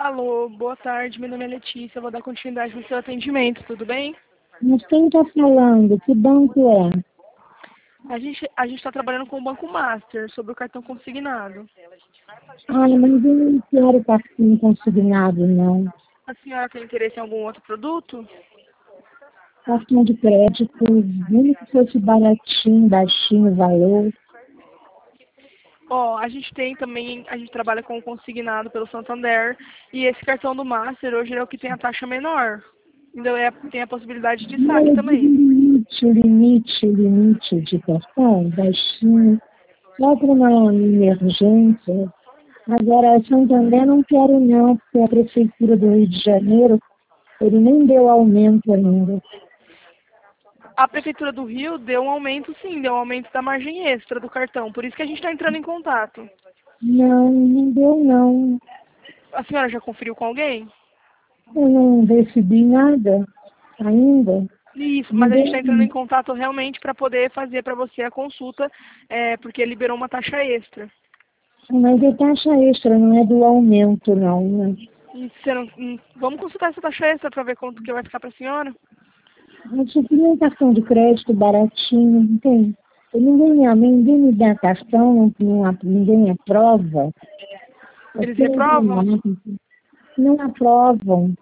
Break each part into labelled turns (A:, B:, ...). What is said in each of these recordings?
A: Alô, boa tarde, meu nome é Letícia, eu vou dar continuidade no seu atendimento, tudo bem?
B: Mas quem está falando? Que banco é?
A: A gente está trabalhando com o Banco Master, sobre o cartão consignado.
B: Olha, mas eu não quero cartão consignado, não.
A: A senhora tem interesse em algum outro produto?
B: Cartão de crédito, mesmo que fosse baratinho, baixinho o valor.
A: Ó, a gente tem também, a gente trabalha com o consignado pelo Santander, e esse cartão do Master hoje é o que tem a taxa menor. Então tem a possibilidade de
B: Mas
A: saque também.
B: o limite de cartão, baixinho, só para uma emergência. Agora, Santander não quero não, porque a Prefeitura do Rio de Janeiro, ele nem deu aumento ainda.
A: A Prefeitura do Rio deu um aumento, sim, deu um aumento da margem extra do cartão, por isso que a gente está entrando em contato.
B: Não, não deu não.
A: A senhora já conferiu com alguém?
B: Eu não recebi nada ainda.
A: Isso,
B: Não
A: mas a gente
B: deu,
A: está entrando em contato realmente para poder fazer para você a consulta, porque liberou uma taxa extra.
B: mas é taxa extra, não é do aumento, não. Né?
A: E você não, vamos consultar essa taxa extra para ver quanto que vai ficar para a senhora?
B: Mas eu queria um cartão de crédito baratinho, não tem? Ninguém me dá cartão, ninguém aprova.
A: Eles reprovam?
B: Não aprovam.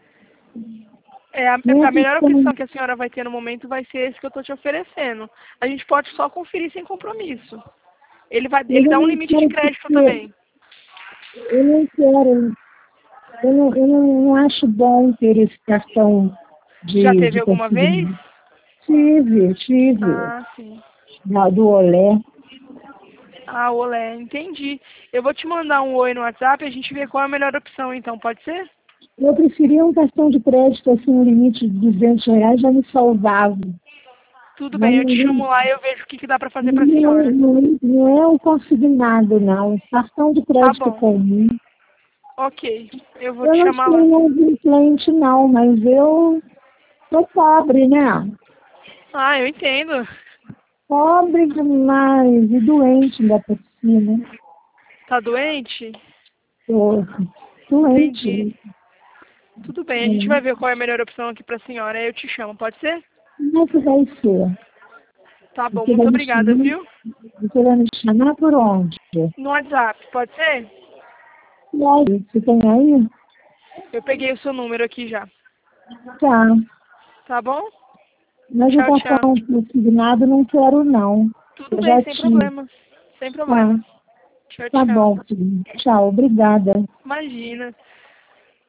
B: Não é
A: A melhor
B: questão,
A: opção que a senhora vai ter no momento vai ser esse que eu estou te oferecendo. A gente pode só conferir sem compromisso. Ele
B: eu
A: dá um
B: não
A: limite de
B: quero
A: crédito
B: ter,
A: também.
B: eu não quero, eu não acho bom ter esse cartão
A: Já
B: de
A: teve alguma vez?
B: consignado. Tive,
A: Ah, sim.
B: do Olé.
A: Ah, olé, entendi. Eu vou te mandar um oi no WhatsApp e a gente vê qual é a melhor opção, então, pode ser?
B: Eu preferia um cartão de crédito, assim, um limite de R$ 200 já me salvava.
A: Tudo
B: Mas
A: bem, eu te
B: ninguém,
A: chamo lá e eu vejo o que dá pra fazer pra
B: não,
A: senhora.
B: não, não é o consignado, não. Cartão de
A: Tá
B: crédito
A: bom.
B: comum.
A: Ok, eu vou
B: Eu
A: te
B: não
A: chamar lá.
B: sou inadimplente, não, mas eu sou pobre, né?
A: Ah, eu entendo.
B: Pobre demais e doente ainda por cima.
A: Tá doente?
B: Tô
A: Entendi.
B: doente.
A: Tudo bem, a gente vai
B: É.
A: ver qual é a melhor opção aqui pra senhora. Aí eu te chamo, pode ser?
B: Como é que vai ser?
A: Tá bom,
B: Você vai
A: muito
B: me
A: obrigada,
B: chamar,
A: viu?
B: você vai me chamar por onde?
A: No WhatsApp, pode ser?
B: E aí, você tem aí?
A: Eu peguei o seu número aqui já.
B: Tá.
A: Tá bom?
B: Mas o
A: Tchau, tchau.
B: cartão consignado não quero, não.
A: Tudo
B: Eu
A: bem,
B: já
A: sem
B: tive.
A: problemas. Sem
B: Tá,
A: problemas. Tchau,
B: tá
A: tchau.
B: bom, filho. Tchau, obrigada.
A: Imagina.